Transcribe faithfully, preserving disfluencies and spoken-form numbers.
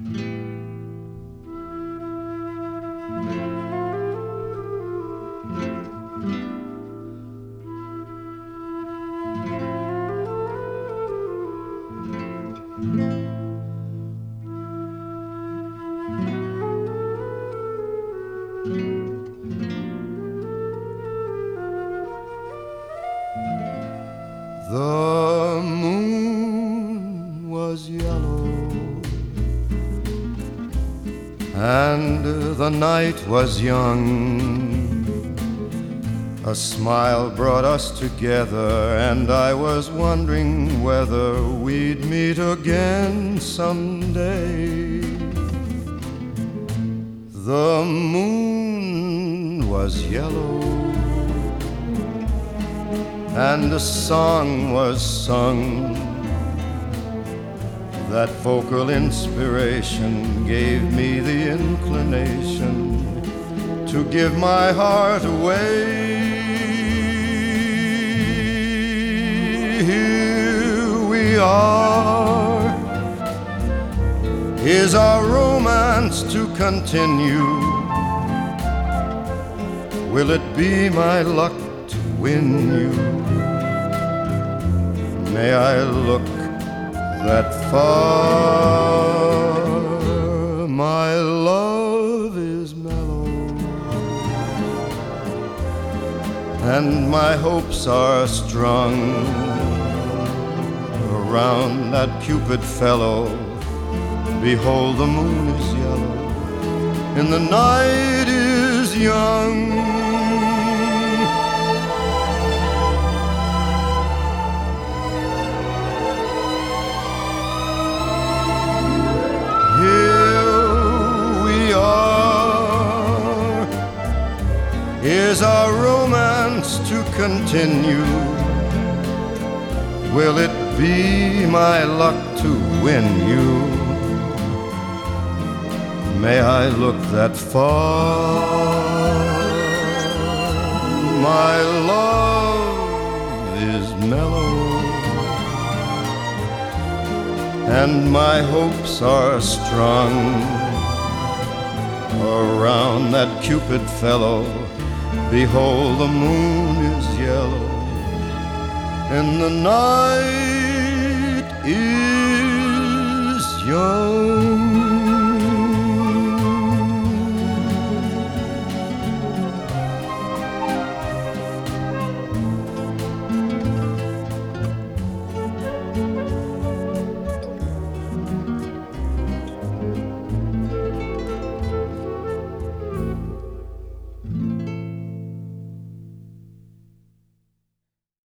The moon was yellow and the night was young. A smile brought us together, and I was wondering whether we'd meet again someday. The moon was yellow and a song was sung. That vocal inspiration gave me the inclination to give my heart away. Here we are. Is our romance to continue? Will it be my luck to win you? May I look that far? My love is mellow and my hopes are strung around that Cupid fellow. Behold, the moon is yellow and the night is young. Is our romance to continue? Will it be my luck to win you? May I look that far? My love is mellow and my hopes are strung around that Cupid fellow. Behold, the moon is yellow and the night is young.